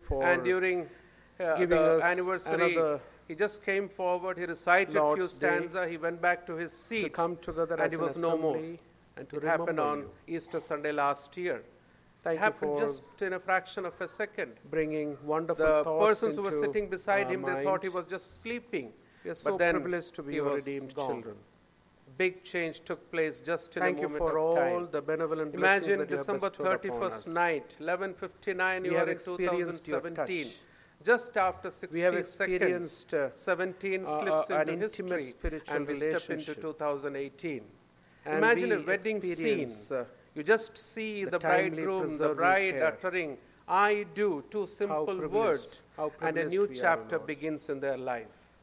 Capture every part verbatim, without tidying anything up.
for and during uh, giving the us anniversary, another he just came forward, he recited a few Lord's Day stanzas, he went back to his to seat, come together and as he an was no more. assembly and to It happened remember on you. Easter Sunday last year. Thank It you happened for just in a fraction of a second. bringing wonderful The thoughts persons who were into sitting beside our him, they mind. thought he was just sleeping. We are so but then privileged to be he your was redeemed gone. children. Big change took place just in Thank a you moment for of all time. the benevolent blessings Imagine that you have December bestowed upon thirty-first us. night, eleven fifty-nine, We you have are in experienced your twenty seventeen. touch. Just after We have sixty seconds, experienced uh, seventeen uh, slips uh, an into intimate history, spiritual and we step into relationship. two thousand eighteen. and Imagine we a wedding scene. experience, uh, You just see the the timely bridegroom, the preserving bride care. uttering, I do, two how simple privileged, words, how and a privileged new we are, chapter Lord. begins in their life.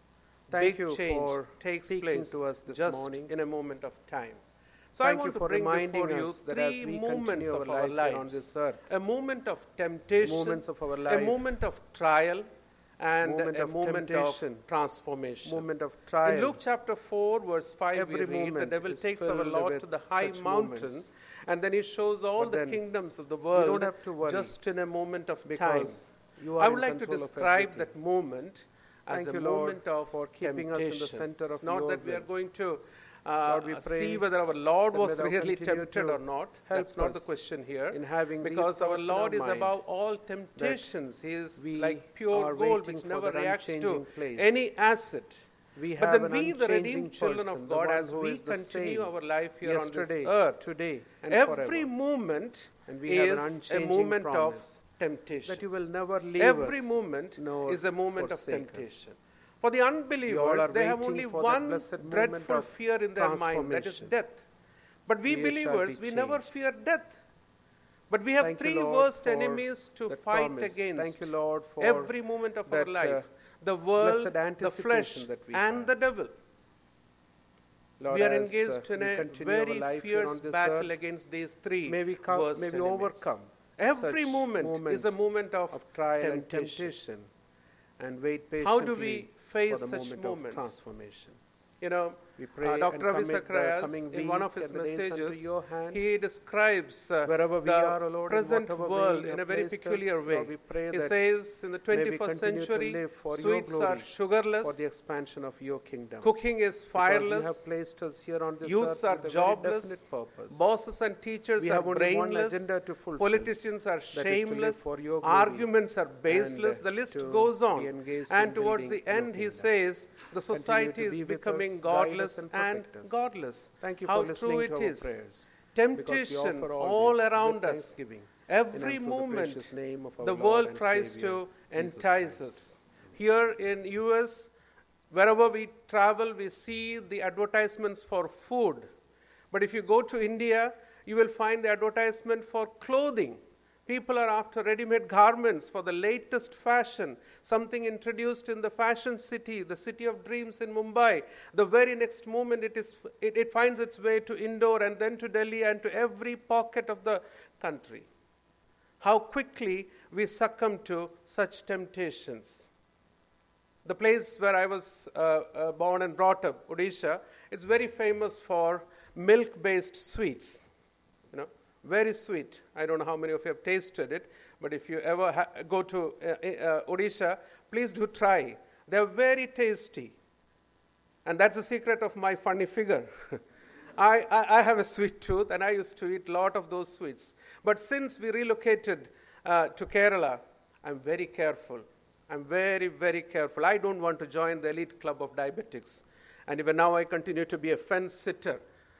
Thank Big you change for takes speaking place to us this just morning. in a moment of time. So Thank I want you to for bring reminding before you us that as three we moments continue of our our life here on lives. this earth, A moment of temptation, moments of our a life, moment of trial, and Moment a of moment temptation, of transformation. moment of trial. In Luke chapter four, verse five, Every we read, the moment devil is takes our filled Lord with to the high such mountain, moments. and then he shows all But the then kingdoms of the we world don't have to worry just in a moment of time. because you are I in would like to control of describe everything. that moment as Thank a you, Lord, moment of for keeping us in the temptation. center It's of not your that we are will. going to uh, Lord, we pray see whether our Lord that was may thou really continue tempted to or not. help That's not the us question here. in having these Because our thoughts in our Lord is mind, above all temptations. He is we like pure are gold waiting which for never that reacts to unchanging place. any acid. We But have then an we, the unchanging redeemed children person, of the God, one as who we is the continue same our life here on yesterday, this earth, today, and every forever. moment And we have an is a unchanging moment promise of temptation. that you will never leave Every us, moment nor is a moment of forsake us. temptation. For the We all unbelievers, are they have waiting only for that one blessed moment dreadful of fear in their mind, that is transformation. death. But we We shall believers, be we never changed. fear death. But we have Thank you, three Lord, worst for enemies to that fight promise. against Thank you, Lord, for every moment of our that, life. uh, The world, blessed the anticipation flesh, that we and have. the devil. Lord, We are as, uh, engaged in we a continue our very life here fierce on this battle earth, against these three may we, come, worst may we enemies. overcome Every such moment is a moments moment of, of trial and temptation. temptation, and wait patiently How do we for face the such moment moments? of transformation. You know, We pray uh, and Doctor Ravi commit the Zacharias, coming in one week of his and the days unto messages, your hand. he describes uh, Wherever we the are, O Lord, in present whatever way world you in have a very placed peculiar us, way. Lord, we pray He that says in the may we twenty-first continue to century, live for your sweets are glory, sugarless, for the expansion of your kingdom. cooking is Because fireless, you have placed us here on this youths earth are with a very jobless, definite purpose. bosses and teachers We are have only one brainless, agenda to fulfill. politicians are that is to live shameless, for your glory arguments are baseless, and, the uh, list to goes be on. engaged And in towards the building your end, he kingdom. says the Continue society to is be with becoming us, guide godless us and and protect us. godless. Thank you How for listening true to it our is. prayers. Temptation offer all all this with around us. thanksgiving Every and through the moment, precious name of our the Lord world and tries Savior, to Jesus entice Christ. us. Here in U S, wherever we travel, we see the advertisements for food. But if you go to India, you will find the advertisement for clothing. People are after ready-made garments for the latest fashion, something introduced in the fashion city, the city of dreams in Mumbai. The very next moment it, is, it, it finds its way to Indore and then to Delhi and to every pocket of the country. How quickly we succumb to such temptations. The place where I was uh, uh, born and brought up, Odisha, it's very famous for milk-based sweets. You know, very sweet. I don't know how many of you have tasted it, but if you ever ha- go to uh, uh, Odisha, please do try. They're very tasty. And that's the secret of my funny figure. I, I, I have a sweet tooth, and I used to eat a lot of those sweets. But since we relocated uh, to Kerala, I'm very careful. I'm very, very careful. I don't want to join the elite club of diabetics. And even now I continue to be a fence sitter.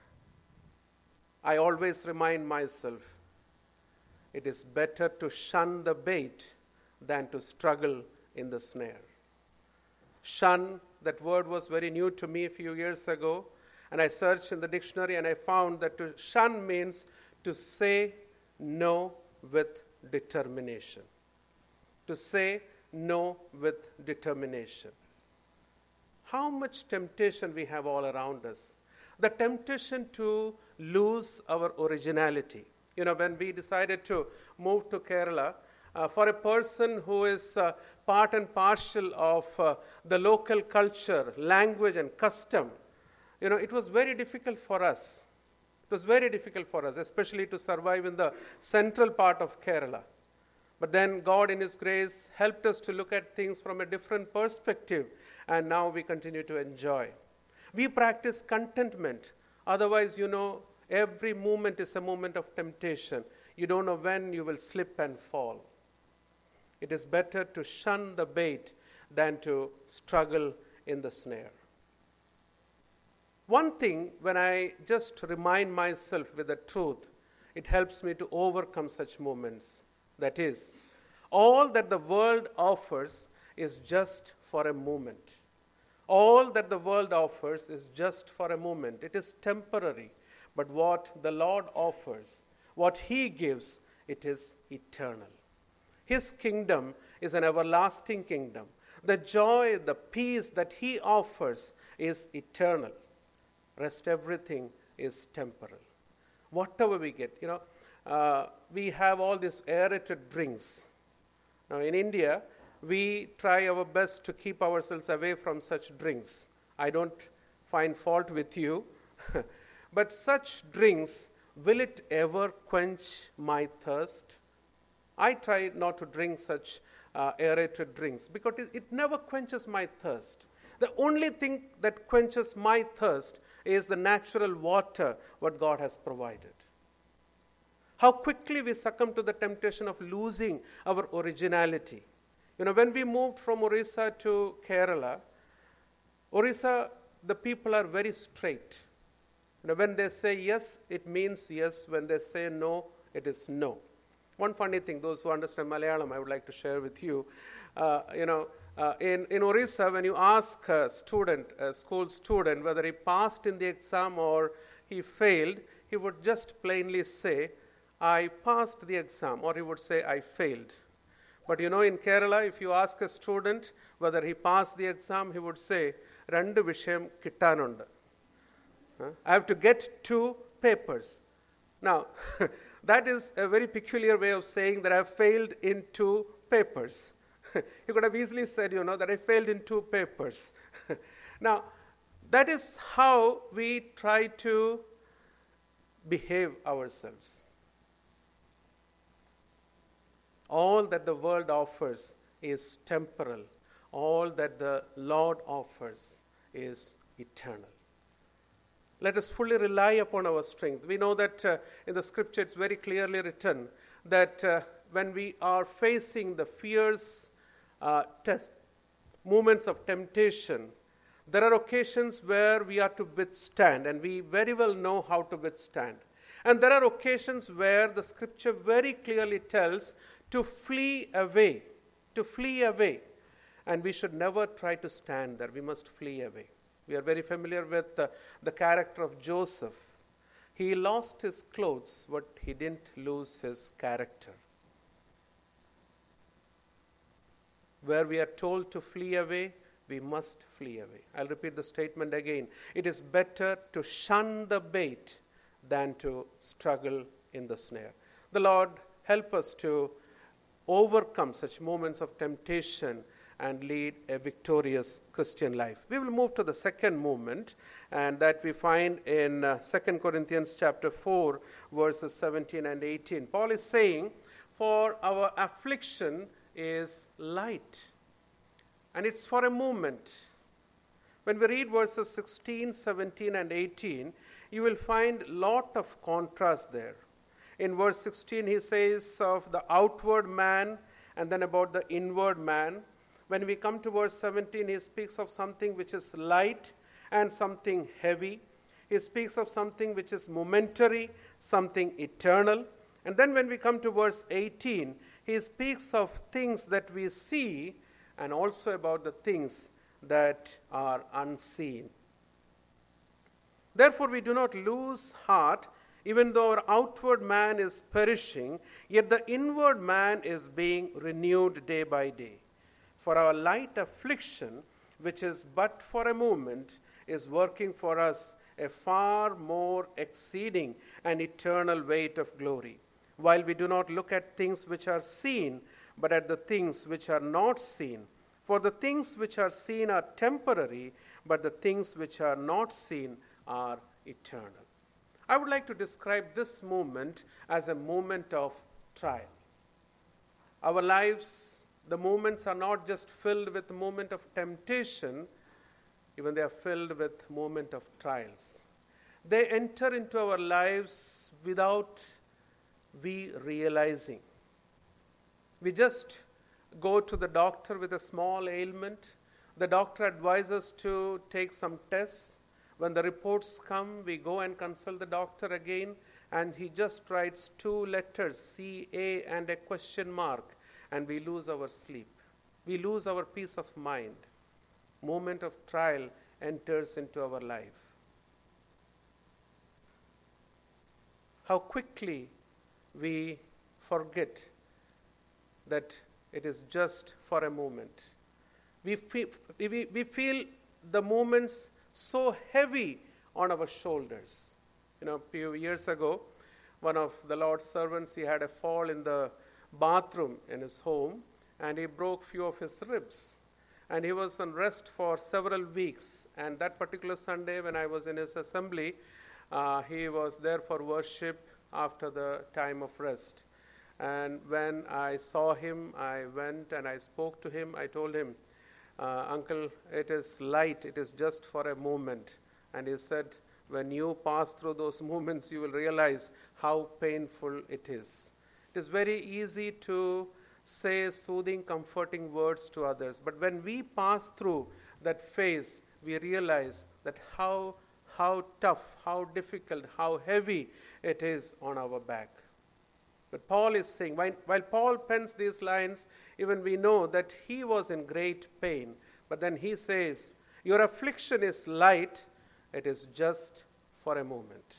I always remind myself, it is better to shun the bait than to struggle in the snare. Shun, that word was very new to me a few years ago, and I searched in the dictionary and I found that to shun means to say no with determination. To say no with determination. How much temptation we have all around us. The temptation to lose our originality. You know, when we decided to move to Kerala, uh, for a person who is uh, part and parcel of uh, the local culture, language and custom, you know, it was very difficult for us. It was very difficult for us, especially to survive in the central part of Kerala. But then God in His grace helped us to look at things from a different perspective, and now we continue to enjoy. We practice contentment. Otherwise, you know, every moment is a moment of temptation. You don't know when you will slip and fall. It is better to shun the bait than to struggle in the snare. One thing, when I just remind myself with the truth, it helps me to overcome such moments. That is, all that the world offers is just for a moment. All that the world offers is just for a moment. It is temporary. But what the Lord offers, what He gives, it is eternal. His kingdom is an everlasting kingdom. The joy, the peace that He offers is eternal. Rest everything is temporal. Whatever we get, you know, uh, we have all these aerated drinks. Now in India, we try our best to keep ourselves away from such drinks. I don't find fault with you. But such drinks, will it ever quench my thirst? I try not to drink such uh, aerated drinks because it, it never quenches my thirst. The only thing that quenches my thirst is the natural water what God has provided. How quickly we succumb to the temptation of losing our originality. You know, when we moved from Orissa to Kerala, Orissa, the people are very straight. You know, when they say yes, it means yes. When they say no, it is no. One funny thing, those who understand Malayalam, I would like to share with you. Uh, you know, uh, in, in Orissa, when you ask a student, a school student, whether he passed in the exam or he failed, he would just plainly say, I passed the exam, or he would say, I failed. But you know, in Kerala, if you ask a student whether he passed the exam, he would say, Randu vishayam kittanundu. Huh? I have to get two papers. Now, that is a very peculiar way of saying that I have failed in two papers. You could have easily said, you know, that I failed in two papers. Now, that is how we try to behave ourselves. All that the world offers is temporal. All that the Lord offers is eternal. Let us fully rely upon our strength. We know that uh, in the scripture it's very clearly written that uh, when we are facing the fierce uh, test, moments of temptation, there are occasions where we are to withstand, and we very well know how to withstand. And there are occasions where the scripture very clearly tells to flee away, to flee away. And we should never try to stand there. We must flee away. We are very familiar with uh, the character of Joseph. He lost his clothes, but he didn't lose his character. Where we are told to flee away, we must flee away. I'll repeat the statement again. It is better to shun the bait than to struggle in the snare. The Lord help us to overcome such moments of temptation and lead a victorious Christian life. We will move to the second movement, and that we find in uh, Second Corinthians chapter four, verses seventeen and eighteen. Paul is saying, for our affliction is light, and it's for a moment. When we read verses sixteen, seventeen, and eighteen, you will find a lot of contrast there. In verse sixteen, he says of the outward man and then about the inward man. When we come to verse seventeen, he speaks of something which is light and something heavy. He speaks of something which is momentary, something eternal. And then when we come to verse eighteen, he speaks of things that we see and also about the things that are unseen. Therefore, we do not lose heart, even though our outward man is perishing, yet the inward man is being renewed day by day. For our light affliction, which is but for a moment, is working for us a far more exceeding and eternal weight of glory. While we do not look at things which are seen, but at the things which are not seen. For the things which are seen are temporary, but the things which are not seen are eternal. I would like to describe this moment as a moment of trial. our lives, the moments are not just filled with moment of temptation, even they are filled with moment of trials. They enter into our lives without we realizing. We just go to the doctor with a small ailment. The doctor advises to take some tests. When the reports come, we go and consult the doctor again, and he just writes two letters, C A and a question mark, and we lose our sleep. We lose our peace of mind. Moment of trial enters into our life. How quickly we forget that it is just for a moment. We feel, we, we feel the moments so heavy on our shoulders. You know, a few years ago, one of the Lord's servants, he had a fall in the bathroom in his home, and he broke few of his ribs. And he was on rest for several weeks. And that particular Sunday, when I was in his assembly, uh, he was there for worship after the time of rest. And when I saw him, I went and I spoke to him. I told him, uh, Uncle, it is light. It is just for a moment. And he said, when you pass through those moments, you will realize how painful it is. It is very easy to say soothing, comforting words to others. But when we pass through that phase, we realize that how, how tough, how difficult, how heavy it is on our back. But Paul is saying, while, while Paul pens these lines, even we know that he was in great pain. But then he says, your affliction is light, it is just for a moment.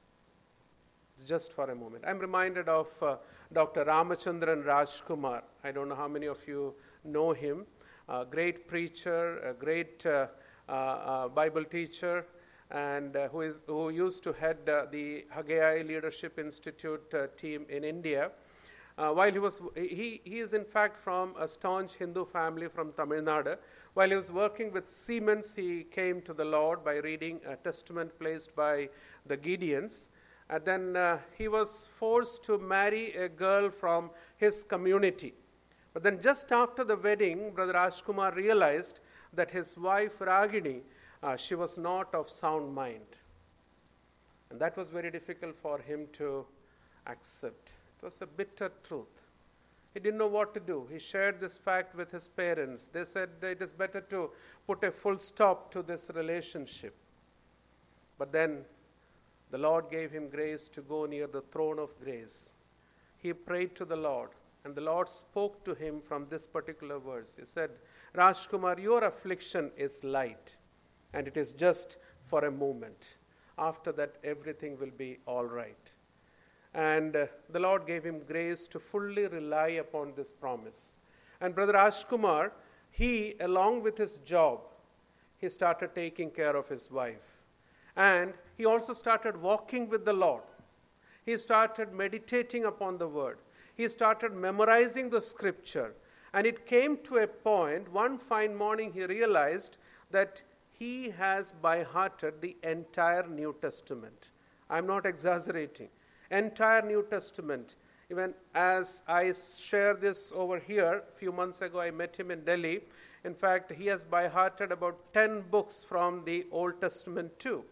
It's just for a moment. I'm reminded of uh, Doctor Ramachandran Rajkumar. I don't know how many of you know him. A great preacher, a great uh, uh, uh, Bible teacher, and uh, who is who used to head uh, the Haggai Leadership Institute uh, team in India. Uh, while he was, he, he is in fact from a staunch Hindu family from Tamil Nadu. While he was working with Siemens, he came to the Lord by reading a testament placed by the Gideons. And then uh, he was forced to marry a girl from his community. But then just after the wedding, Brother Rajkumar realized that his wife Ragini, uh, she was not of sound mind. And that was very difficult for him to accept. It was a bitter truth. He didn't know what to do. He shared this fact with his parents. They said it is better to put a full stop to this relationship. But then the Lord gave him grace to go near the throne of grace. He prayed to the Lord, and the Lord spoke to him from this particular verse. He said, Rajkumar, your affliction is light, and it is just for a moment. After that, everything will be all right. And uh, the Lord gave him grace to fully rely upon this promise. And Brother Rajkumar, he, along with his job, he started taking care of his wife. And he also started walking with the Lord. He started meditating upon the word. He started memorizing the scripture. And it came to a point, one fine morning he realized that he has by-hearted the entire New Testament. I'm not exaggerating. Entire New Testament. Even as I share this over here, a few months ago I met him in Delhi. In fact, he has by-hearted about ten books from the Old Testament too.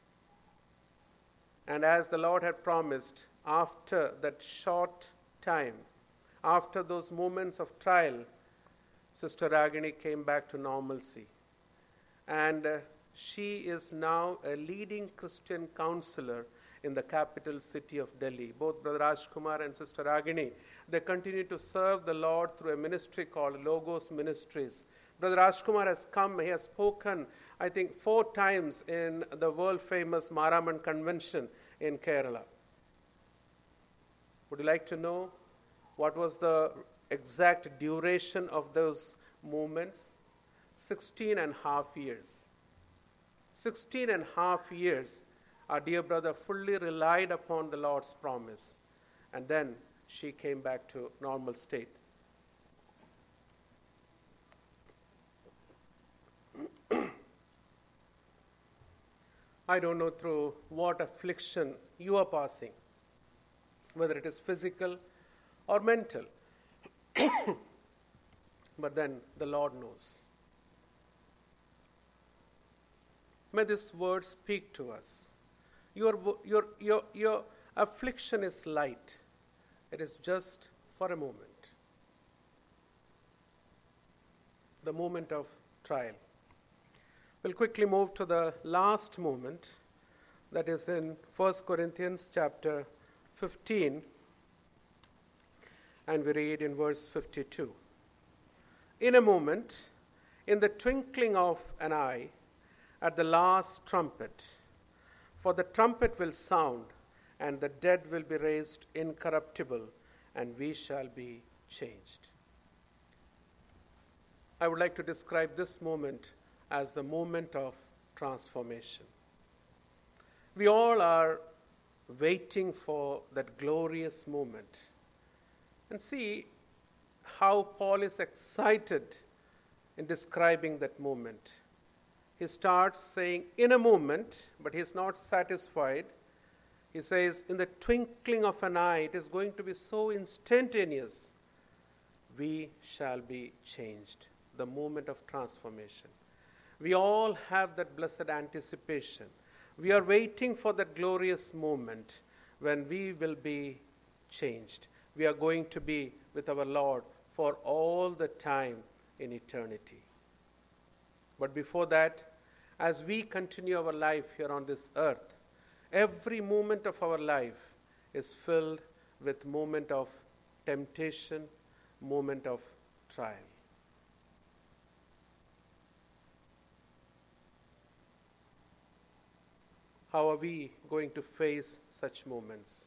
And as the Lord had promised, after that short time, after those moments of trial, Sister Ragini came back to normalcy. And uh, she is now a leading Christian counselor in the capital city of Delhi. Both Brother Rajkumar and Sister Ragini, they continue to serve the Lord through a ministry called Logos Ministries. Brother Rajkumar has come, he has spoken, I think, four times in the world-famous Maraman Convention in Kerala. Would you like to know what was the exact duration of those movements? Sixteen and a half years. Sixteen and a half years, our dear brother fully relied upon the Lord's promise. And then she came back to normal state. I don't know through what affliction you are passing, whether it is physical or mental. But then the Lord knows. May this word speak to us. Your, your, your, your affliction is light. It is just for a moment. The moment of trial. We'll quickly move to the last moment, that is in First Corinthians chapter fifteen, and we read in verse fifty-two. In a moment, in the twinkling of an eye, at the last trumpet, for the trumpet will sound, and the dead will be raised incorruptible, and we shall be changed. I would like to describe this moment as the moment of transformation. We all are waiting for that glorious moment. And see how Paul is excited in describing that moment. He starts saying, in a moment, but he's not satisfied. He says, in the twinkling of an eye, it is going to be so instantaneous. We shall be changed. The moment of transformation. We all have that blessed anticipation. We are waiting for that glorious moment when we will be changed. We are going to be with our Lord for all the time in eternity. But before that, as we continue our life here on this earth, every moment of our life is filled with moment of temptation, moment of trial. How are we going to face such moments?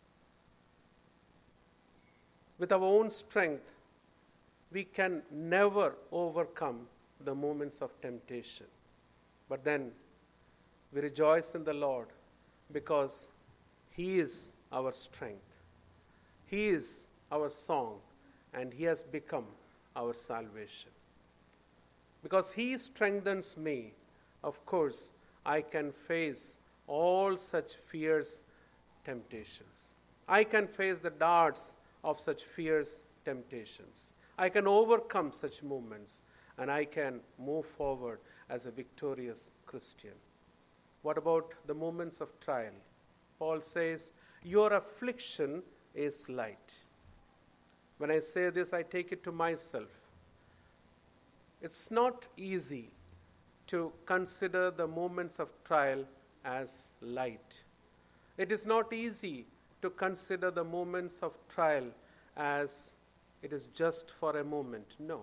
With our own strength, we can never overcome the moments of temptation. But then we rejoice in the Lord because He is our strength. He is our song, and He has become our salvation. Because He strengthens me, of course, I can face all such fierce temptations. I can face the darts of such fierce temptations. I can overcome such moments, and I can move forward as a victorious Christian. What about the moments of trial? Paul says, your affliction is light. When I say this, I take it to myself. It's not easy to consider the moments of trial as light. It is not easy to consider the moments of trial as it is just for a moment. No.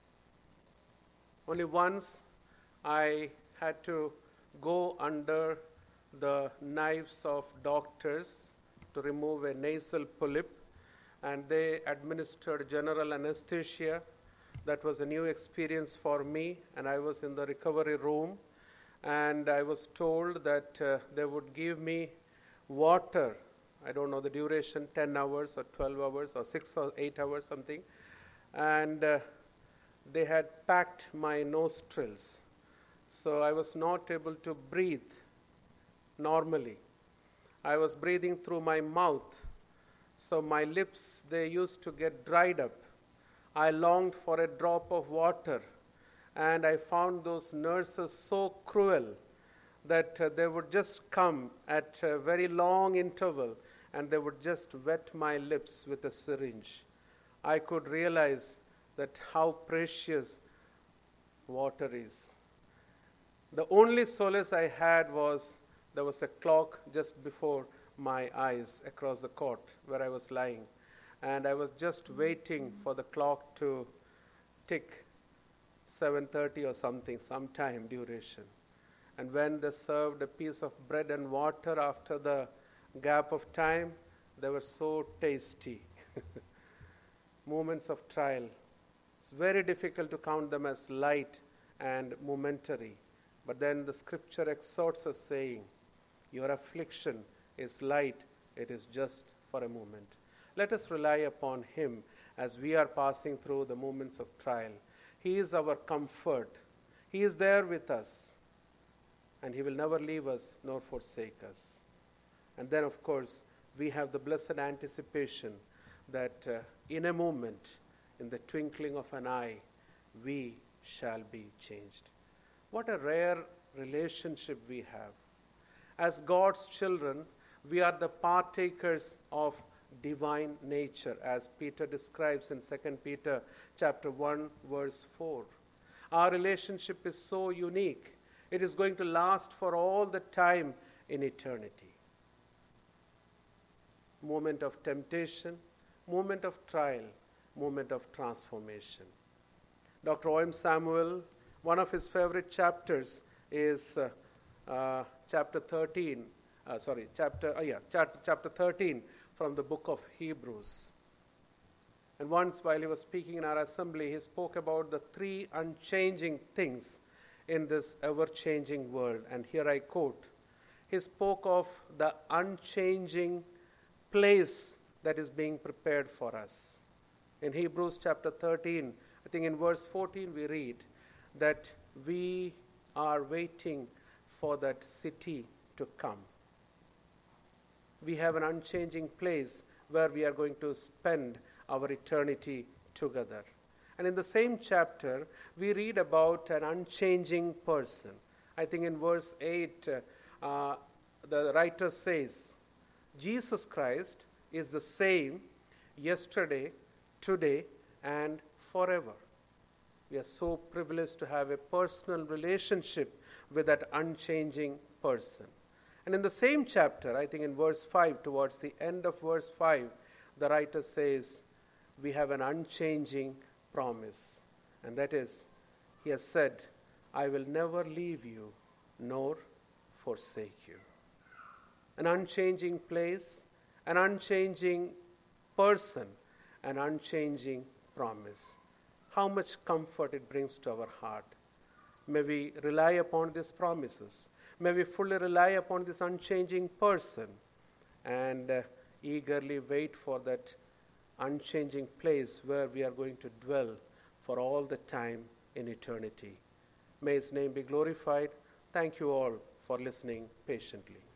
Only once I had to go under the knives of doctors to remove a nasal polyp, and they administered general anesthesia. That was a new experience for me, and I was in the recovery room, and I was told that uh, they would give me water. I don't know the duration, ten hours or twelve hours or six or eight hours, something. And uh, they had packed my nostrils. So I was not able to breathe normally. I was breathing through my mouth. So my lips, they used to get dried up. I longed for a drop of water. And I found those nurses so cruel that uh, they would just come at a very long interval and they would just wet my lips with a syringe. I could realize that how precious water is. The only solace I had was there was a clock just before my eyes across the cot where I was lying. And I was just waiting for the clock to tick seven thirty or something, some time duration. And when they served a piece of bread and water after the gap of time, they were so tasty. Moments of trial. It's very difficult to count them as light and momentary. But then the scripture exhorts us saying, your affliction is light, it is just for a moment. Let us rely upon Him as we are passing through the moments of trial. He is our comfort. He is there with us. And He will never leave us nor forsake us. And then, of course, we have the blessed anticipation that uh, in a moment, in the twinkling of an eye, we shall be changed. What a rare relationship we have. As God's children, we are the partakers of divine nature, as Peter describes in Second Peter chapter one, verse four. Our relationship is so unique. It is going to last for all the time in eternity. Moment of temptation, moment of trial, moment of transformation. Doctor O M Samuel, one of his favorite chapters is uh, uh, chapter thirteen, uh, sorry, chapter, uh, yeah, chapter, chapter thirteen from the book of Hebrews. And once while he was speaking in our assembly, he spoke about the three unchanging things in this ever-changing world. And here I quote, he spoke of the unchanging place that is being prepared for us. In Hebrews chapter thirteen, I think in verse fourteen we read that we are waiting for that city to come. We have an unchanging place where we are going to spend our eternity together. And in the same chapter, we read about an unchanging person. I think in verse eight, uh, uh, the writer says, Jesus Christ is the same yesterday, today, and forever. We are so privileged to have a personal relationship with that unchanging person. And in the same chapter, I think in verse five, towards the end of verse five, the writer says, we have an unchanging promise. And that is, he has said, I will never leave you nor forsake you. An unchanging place, an unchanging person, an unchanging promise. How much comfort it brings to our heart. May we rely upon these promises. May we fully rely upon this unchanging person and uh, eagerly wait for that unchanging place where we are going to dwell for all the time in eternity. May his name be glorified. Thank you all for listening patiently.